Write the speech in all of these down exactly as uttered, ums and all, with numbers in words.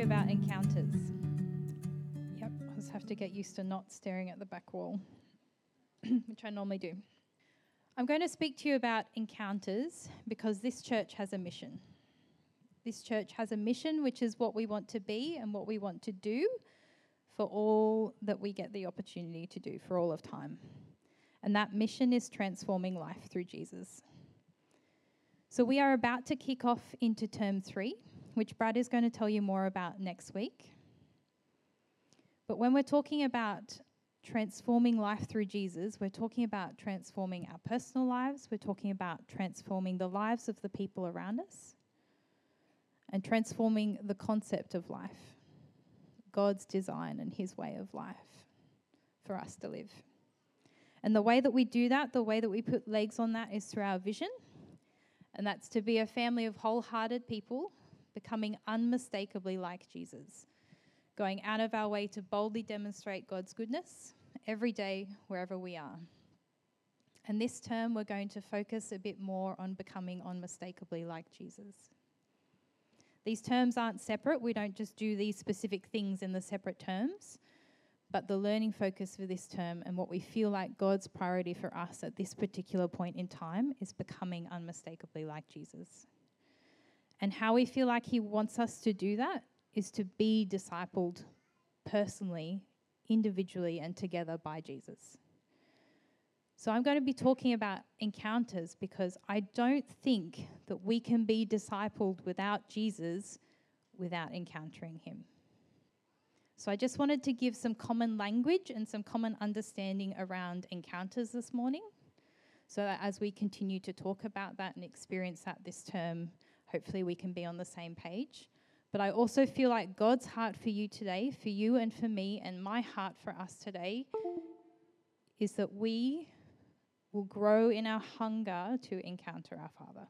about encounters. Yep, I just have to get used to not staring at the back wall, which I normally do. I'm going to speak to you about encounters because this church has a mission. This church has a mission, which is what we want to be and what we want to do for all that we get the opportunity to do for all of time. And that mission is transforming life through Jesus. So we are about to kick off into term three, which Brad is going to tell you more about next week. But when we're talking about transforming life through Jesus, we're talking about transforming our personal lives. We're talking about transforming the lives of the people around us and transforming the concept of life, God's design and his way of life for us to live. And the way that we do that, the way that we put legs on that is through our vision. And that's to be a family of wholehearted people, becoming unmistakably like Jesus, going out of our way to boldly demonstrate God's goodness every day, wherever we are. And this term, we're going to focus a bit more on becoming unmistakably like Jesus. These terms aren't separate. We don't just do these specific things in the separate terms, but the learning focus for this term and what we feel like God's priority for us at this particular point in time is becoming unmistakably like Jesus. And how we feel like he wants us to do that is to be discipled personally, individually, and together by Jesus. So I'm going to be talking about encounters because I don't think that we can be discipled without Jesus without encountering him. So I just wanted to give some common language and some common understanding around encounters this morning, so that as we continue to talk about that and experience that this term, hopefully we can be on the same page. But I also feel like God's heart for you today, for you and for me, and my heart for us today, is that we will grow in our hunger to encounter our Father.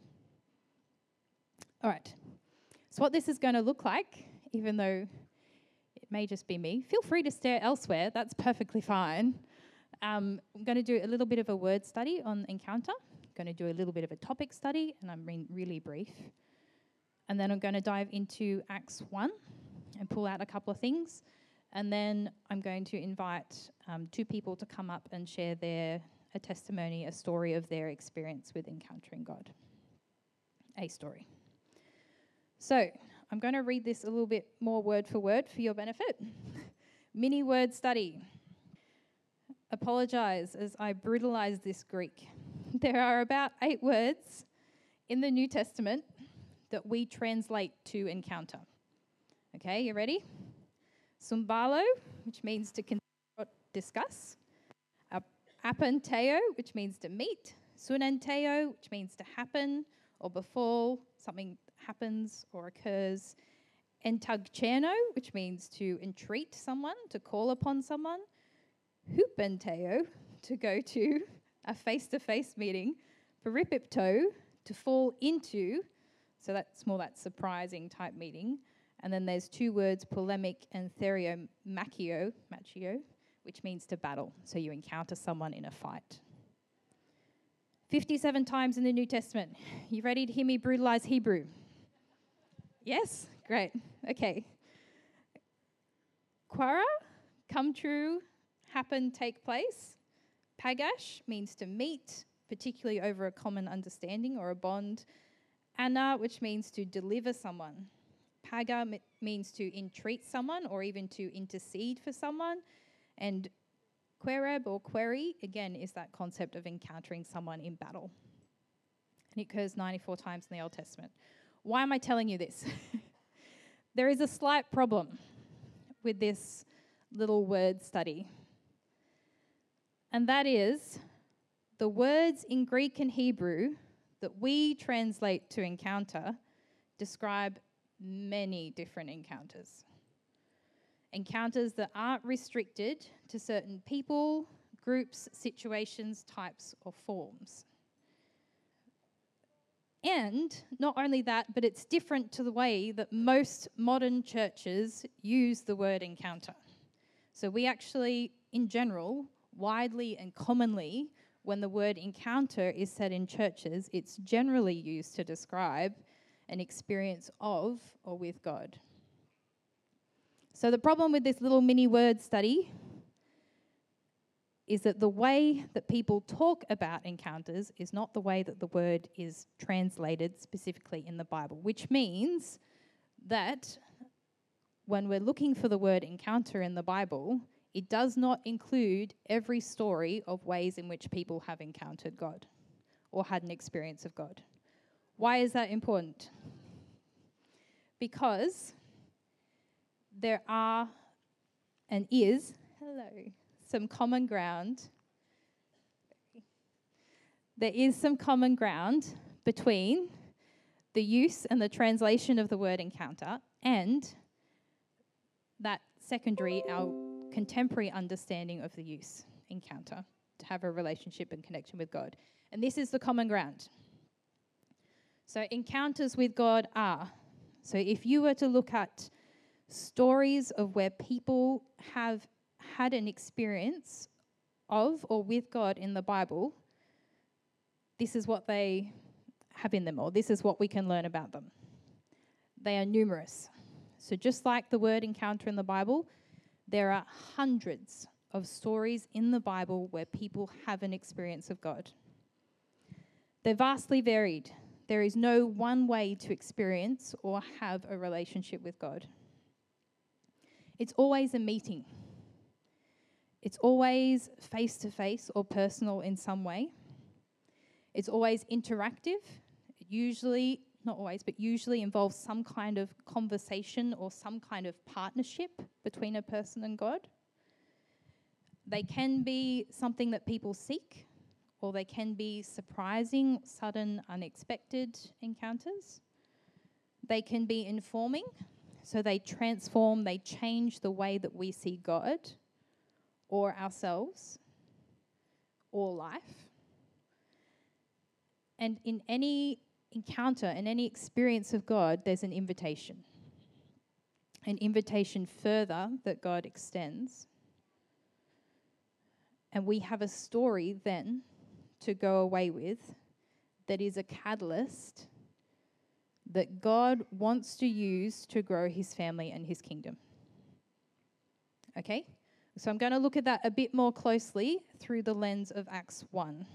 All right. So what this is going to look like, even though it may just be me, feel free to stare elsewhere. That's perfectly fine. Um, I'm going to do a little bit of a word study on encounter. I'm going to do a little bit of a topic study, and I'm re- really brief. And then I'm going to dive into Acts one and pull out a couple of things. And then I'm going to invite um, two people to come up and share their a testimony, a story of their experience with encountering God. A story. So I'm going to read this a little bit more word for word for your benefit. Mini word study. Apologize as I brutalize this Greek. There are about eight words in the New Testament that we translate to encounter. Okay, you ready? Sumbalo, which means to consider or discuss. Apanteo, which means to meet. Sunanteo, which means to happen or befall, something happens or occurs. Entagcheno, which means to entreat someone, to call upon someone. Hupenteo, to go to a face-to-face meeting. Peripipto, to fall into, so that's more that surprising type meeting. And then there's two words, polemic and theriomachio, machio, which means to battle. So you encounter someone in a fight. fifty-seven times in the New Testament. You ready to hear me brutalize Hebrew? Yes? Great. Okay. Quara, come true, happen, take place. Pagash means to meet, particularly over a common understanding or a bond. Anna, which means to deliver someone. Paga m- means to entreat someone or even to intercede for someone. And quereb or query, again, is that concept of encountering someone in battle. And it occurs ninety-four times in the Old Testament. Why am I telling you this? There is a slight problem with this little word study. And that is the words in Greek and Hebrew that we translate to encounter describe many different encounters. Encounters that aren't restricted to certain people, groups, situations, types, or forms. And not only that, but it's different to the way that most modern churches use the word encounter. So we actually, in general, widely and commonly, when the word encounter is said in churches, it's generally used to describe an experience of or with God. So the problem with this little mini word study is that the way that people talk about encounters is not the way that the word is translated specifically in the Bible, which means that when we're looking for the word encounter in the Bible, it does not include every story of ways in which people have encountered God or had an experience of God. Why is that important? Because there are and is, hello, some common ground. There is some common ground between the use and the translation of the word encounter and that secondary, our contemporary understanding of the use, encounter, to have a relationship and connection with God. And this is the common ground. So encounters with God are, so if you were to look at stories of where people have had an experience of or with God in the Bible, this is what they have in them, or this is what we can learn about them. They are numerous. So just like the word encounter in the Bible, there are hundreds of stories in the Bible where people have an experience of God. They're vastly varied. There is no one way to experience or have a relationship with God. It's always a meeting. It's always face-to-face or personal in some way. It's always interactive. It usually, not always, but usually involves some kind of conversation or some kind of partnership between a person and God. They can be something that people seek, or they can be surprising, sudden, unexpected encounters. They can be informing, so they transform, they change the way that we see God or ourselves or life. And in any encounter, in any experience of God, there's an invitation. An invitation further that God extends. And we have a story then to go away with that is a catalyst that God wants to use to grow his family and his kingdom. Okay? So I'm going to look at that a bit more closely through the lens of Acts one.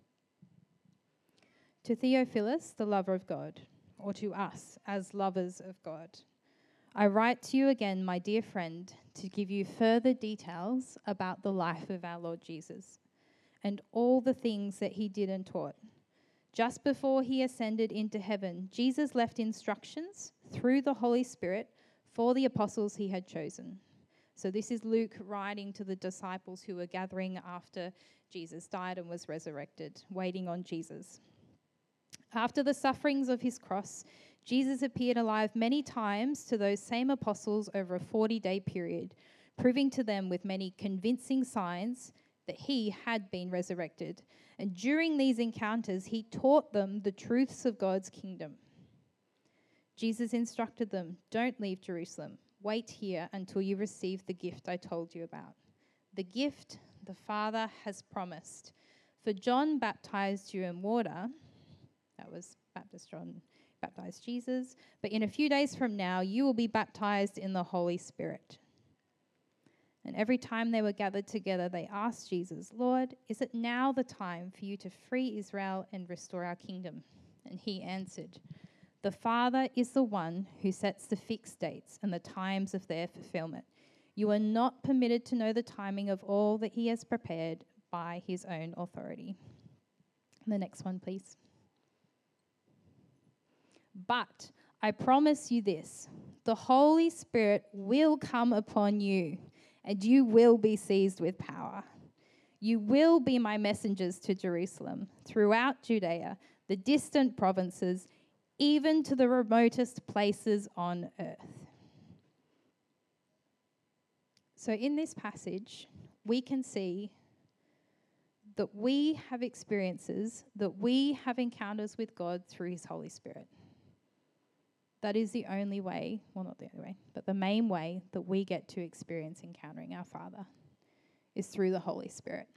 To Theophilus, the lover of God, or to us as lovers of God, I write to you again, my dear friend, to give you further details about the life of our Lord Jesus and all the things that he did and taught. Just before he ascended into heaven, Jesus left instructions through the Holy Spirit for the apostles he had chosen. So this is Luke writing to the disciples who were gathering after Jesus died and was resurrected, waiting on Jesus. After the sufferings of his cross, Jesus appeared alive many times to those same apostles over a forty-day period, proving to them with many convincing signs that he had been resurrected. And during these encounters, he taught them the truths of God's kingdom. Jesus instructed them, "Don't leave Jerusalem. Wait here until you receive the gift I told you about. The gift the Father has promised. For John baptized you in water," that was Baptist John baptized Jesus, "but in a few days from now you will be baptized in the Holy Spirit." And every time they were gathered together, they asked Jesus, "Lord, is it now the time for you to free Israel and restore our kingdom?" And he answered, "The Father is the one who sets the fixed dates and the times of their fulfillment. You are not permitted to know the timing of all that he has prepared by his own authority." The next one, please. "But I promise you this, the Holy Spirit will come upon you, and you will be seized with power. You will be my messengers to Jerusalem, throughout Judea, the distant provinces, even to the remotest places on earth." So in this passage, we can see that we have experiences, that we have encounters with God through his Holy Spirit. That is the only way, well, not the only way, but the main way that we get to experience encountering our Father is through the Holy Spirit.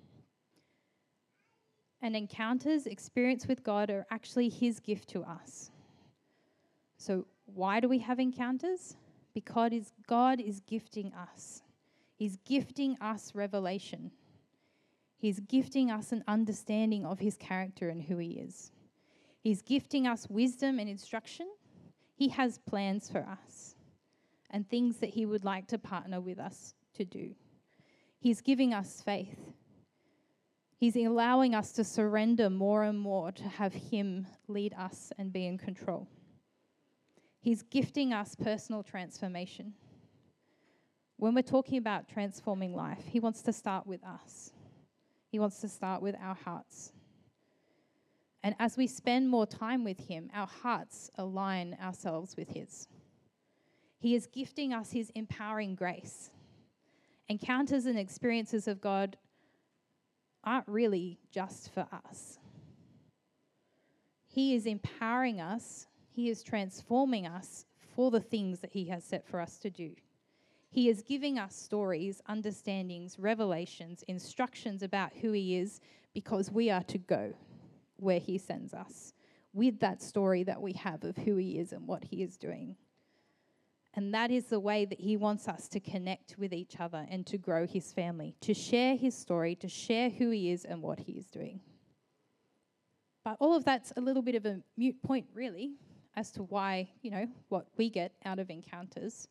And encounters, experience with God, are actually his gift to us. So why do we have encounters? because God is gifting us. He's gifting us revelation. He's gifting us an understanding of his character and who he is. He's gifting us wisdom and instruction. He has plans for us and things that he would like to partner with us to do. He's giving us faith. He's allowing us to surrender more and more to have him lead us and be in control. He's gifting us personal transformation. When we're talking about transforming life, he wants to start with us. He wants to start with our hearts. And as we spend more time with him, our hearts align ourselves with his. He is gifting us his empowering grace. Encounters and experiences of God aren't really just for us. He is empowering us. He is transforming us for the things that he has set for us to do. He is giving us stories, understandings, revelations, instructions about who he is, because we are to go where he sends us with that story that we have of who he is and what he is doing. And that is the way that he wants us to connect with each other and to grow his family, to share his story, to share who he is and what he is doing. But all of that's a little bit of a moot point, really, as to why, you know, what we get out of encounters.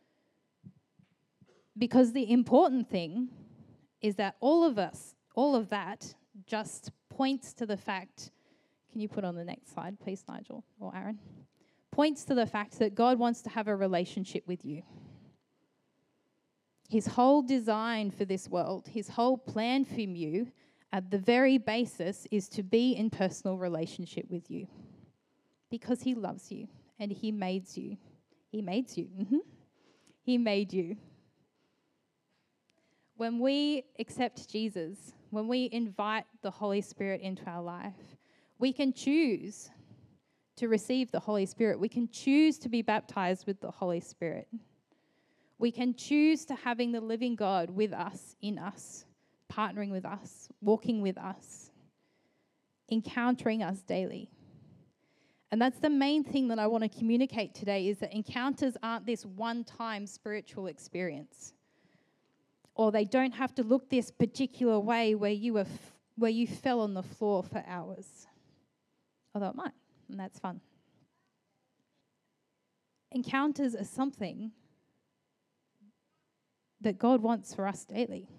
Because the important thing is that all of us, all of that just points to the fact, can you put on the next slide, please, Nigel or Aaron? Points to the fact that God wants to have a relationship with you. His whole design for this world, his whole plan for you, at the very basis, is to be in personal relationship with you. Because he loves you and he made you. He made you. Mm-hmm. He made you. When we accept Jesus, when we invite the Holy Spirit into our life, we can choose to receive the Holy Spirit. We can choose to be baptized with the Holy Spirit. We can choose to having the living God with us, in us, partnering with us, walking with us, encountering us daily. And that's the main thing that I want to communicate today, is that encounters aren't this one-time spiritual experience. Or they don't have to look this particular way where you were f- where you fell on the floor for hours. Although it might, and that's fun. Encounters are something that God wants for us daily.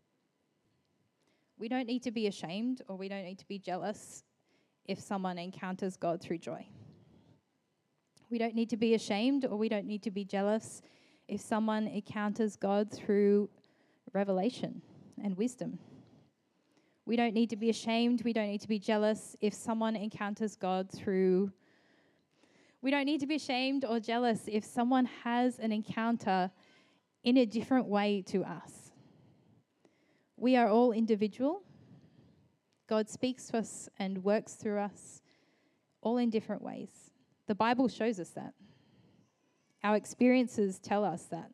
We don't need to be ashamed, or we don't need to be jealous if someone encounters God through joy. We don't need to be ashamed, or we don't need to be jealous if someone encounters God through revelation and wisdom. We don't need to be ashamed. We don't need to be jealous if someone encounters God through... We don't need to be ashamed or jealous if someone has an encounter in a different way to us. We are all individual. God speaks to us and works through us, all in different ways. The Bible shows us that. Our experiences tell us that.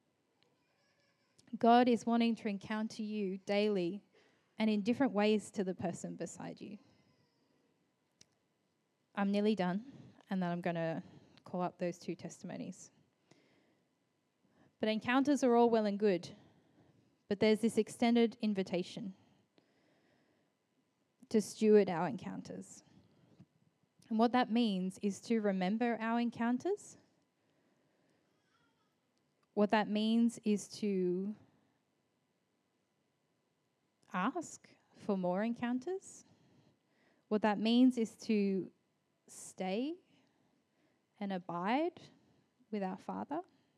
God is wanting to encounter you daily and in different ways to the person beside you. I'm nearly done, and then I'm going to call up those two testimonies. But encounters are all well and good, but there's this extended invitation to steward our encounters. And what that means is to remember our encounters. What that means is to ask for more encounters. What that means is to stay and abide with our Father.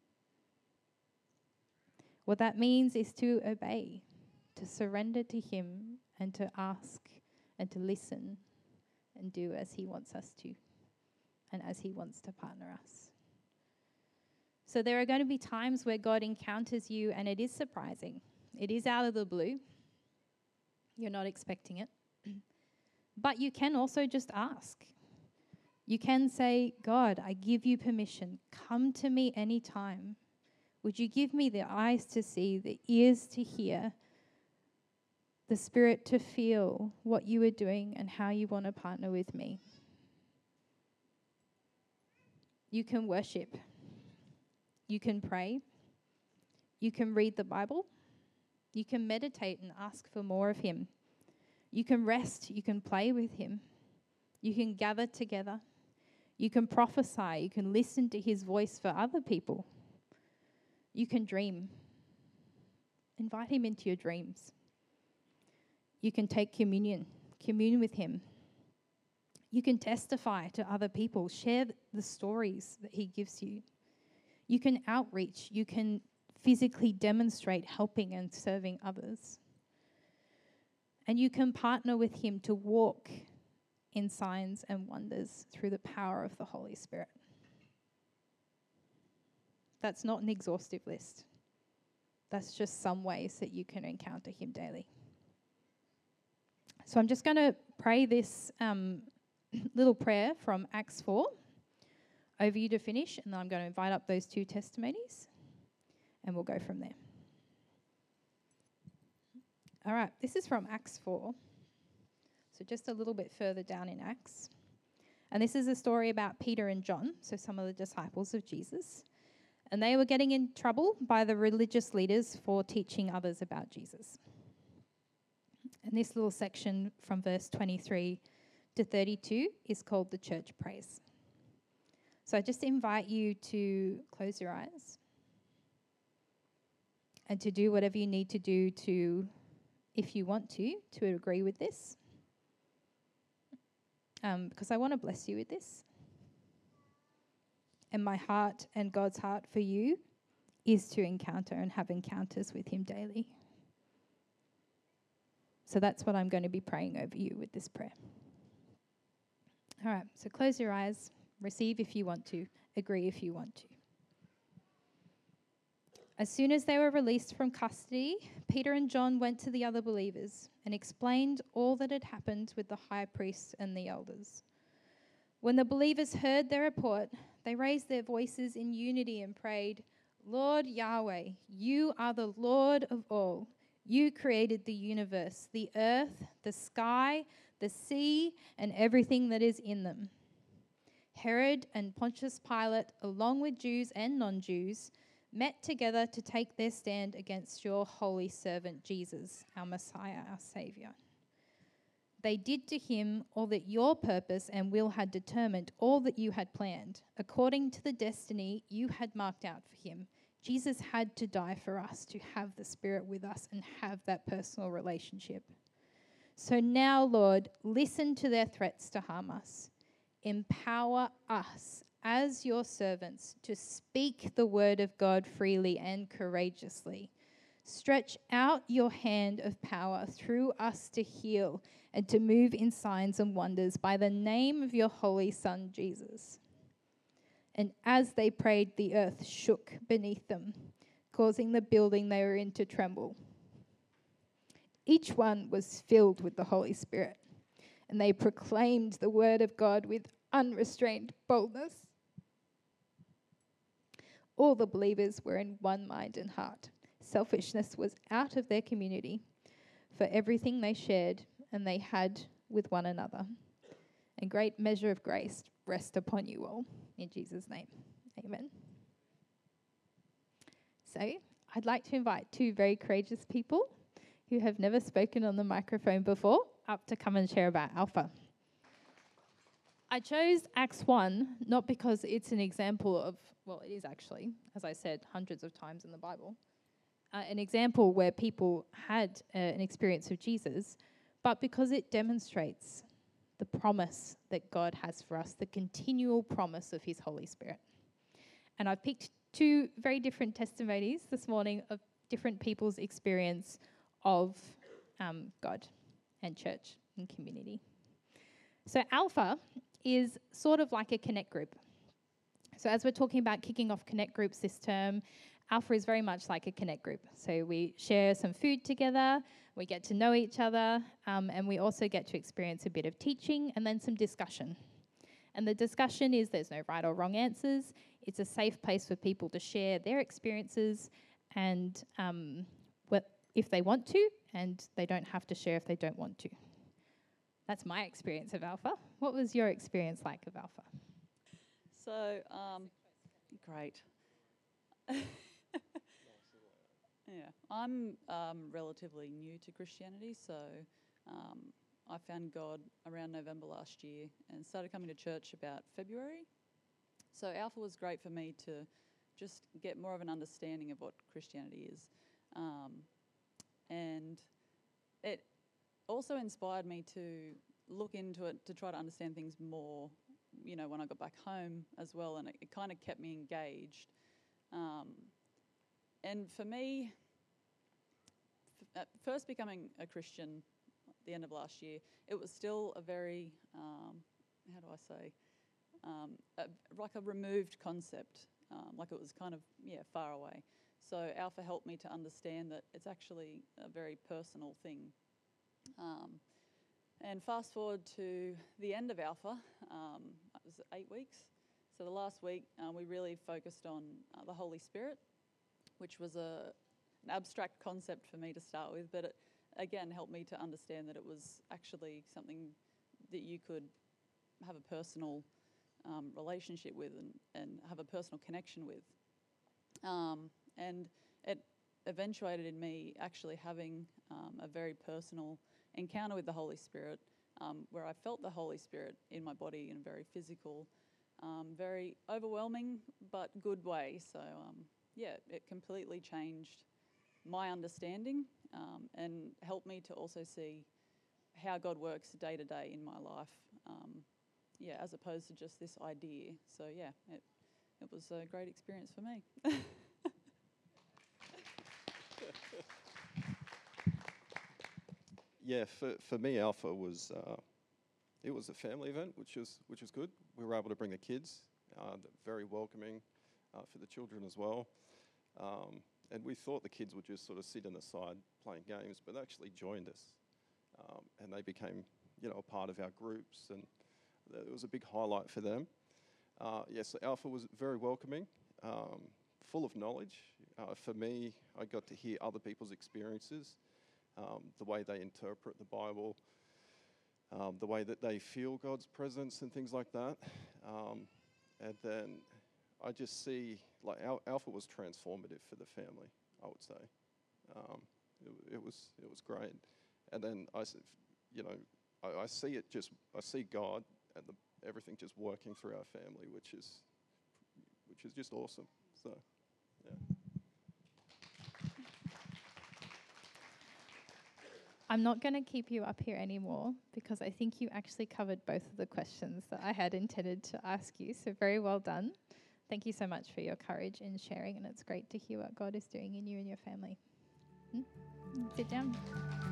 What that means is to obey, to surrender to him, and to ask and to listen and do as he wants us to, and as he wants to partner us. So there are going to be times where God encounters you and it is surprising. It is out of the blue. You're not expecting it. But you can also just ask. You can say, God, I give you permission. Come to me anytime. Would you give me the eyes to see, the ears to hear, the spirit to feel what you are doing and how you want to partner with me? You can worship. You can pray. You can read the Bible. You can meditate and ask for more of him. You can rest. You can play with him. You can gather together. You can prophesy. You can listen to his voice for other people. You can dream. Invite him into your dreams. You can take communion. Commune with him. You can testify to other people. Share the stories that he gives you. You can outreach. You can physically demonstrate helping and serving others. And you can partner with him to walk in signs and wonders through the power of the Holy Spirit. That's not an exhaustive list. That's just some ways that you can encounter him daily. So I'm just going to pray this um, little prayer from Acts four over you to finish, and then I'm going to invite up those two testimonies, and we'll go from there. All right, this is from Acts four. So just a little bit further down in Acts. And this is a story about Peter and John, so some of the disciples of Jesus. And they were getting in trouble by the religious leaders for teaching others about Jesus. And this little section from verse twenty-three to thirty-two is called the Church Praise. So I just invite you to close your eyes and to do whatever you need to do to, if you want to, to agree with this. Um, because I want to bless you with this. And my heart and God's heart for you is to encounter and have encounters with him daily. So that's what I'm going to be praying over you with this prayer. All right, so close your eyes, receive if you want to, agree if you want to. As soon as they were released from custody, Peter and John went to the other believers and explained all that had happened with the high priest and the elders. When the believers heard their report, they raised their voices in unity and prayed, "Lord Yahweh, you are the Lord of all. You created the universe, the earth, the sky, the sea, and everything that is in them." Herod and Pontius Pilate, along with Jews and non-Jews, met together to take their stand against your holy servant Jesus, our Messiah, our Saviour. They did to him all that your purpose and will had determined, all that you had planned. According to the destiny you had marked out for him, Jesus had to die for us to have the Spirit with us and have that personal relationship. So now, Lord, listen to their threats to harm us. Empower us as your servants to speak the word of God freely and courageously. Stretch out your hand of power through us to heal and to move in signs and wonders by the name of your holy Son, Jesus. And as they prayed, the earth shook beneath them, causing the building they were in to tremble. Each one was filled with the Holy Spirit, and they proclaimed the word of God with unrestrained boldness. All the believers were in one mind and heart. Selfishness was out of their community, for everything they shared and they had with one another. And great measure of grace rest upon you all. In Jesus' name, amen. So I'd like to invite two very courageous people who have never spoken on the microphone before up to come and share about Alpha. I chose Acts one not because it's an example of, well, it is actually, as I said, hundreds of times in the Bible, uh, an example where people had uh, an experience of Jesus, but because it demonstrates the promise that God has for us, the continual promise of his Holy Spirit. And I've picked two very different testimonies this morning of different people's experience of um, God and church and community. So Alpha is sort of like a connect group. So as we're talking about kicking off connect groups this term, Alpha is very much like a connect group. So we share some food together, we get to know each other, um, and we also get to experience a bit of teaching and then some discussion. And the discussion is there's no right or wrong answers. It's a safe place for people to share their experiences and um, what if they want to, and they don't have to share if they don't want to. That's my experience of Alpha. What was your experience like of Alpha? So, um, great. Yeah, I'm um, relatively new to Christianity, so um, I found God around November last year and started coming to church about February. So Alpha was great for me to just get more of an understanding of what Christianity is. Um, and it also inspired me to look into it to try to understand things more, you know, when I got back home as well, and it, it kind of kept me engaged. Um, and for me, f- at first becoming a Christian at the end of last year, it was still a very, um, how do I say, um, a, like a removed concept, um, like it was kind of, yeah, far away. So Alpha helped me to understand that it's actually a very personal thing. Um, and fast forward to the end of Alpha, um, it was eight weeks. So the last week, uh, we really focused on uh, the Holy Spirit, which was a, an abstract concept for me to start with, but it again helped me to understand that it was actually something that you could have a personal um, relationship with and, and have a personal connection with. Um, and it eventuated in me actually having um, a very personal encounter with the Holy Spirit, um, where I felt the Holy Spirit in my body in a very physical, um, very overwhelming but good way. So um, yeah, it completely changed my understanding um, and helped me to also see how God works day to day in my life. Um, yeah, as opposed to just this idea. So yeah, it it was a great experience for me. Yeah, for, for me, Alpha was uh, it was a family event, which was which was good. We were able to bring the kids, uh, very welcoming uh, for the children as well. Um, and we thought the kids would just sort of sit on the side playing games, but they actually joined us, um, and they became, you know, a part of our groups, and it was a big highlight for them. Uh, yes, yeah, so Alpha was very welcoming, um, full of knowledge. Uh, for me, I got to hear other people's experiences, um, the way they interpret the Bible, um, the way that they feel God's presence and things like that. Um, and then I just see, like, Al- Alpha was transformative for the family, I would say. Um, it, it was it was great. And then I, s- you know, I, I see it just, I see God and the, everything just working through our family, which is which is just awesome. So, yeah. I'm not going to keep you up here anymore because I think you actually covered both of the questions that I had intended to ask you. So, very well done. Thank you so much for your courage in sharing, and it's great to hear what God is doing in you and your family. Hmm? Sit down.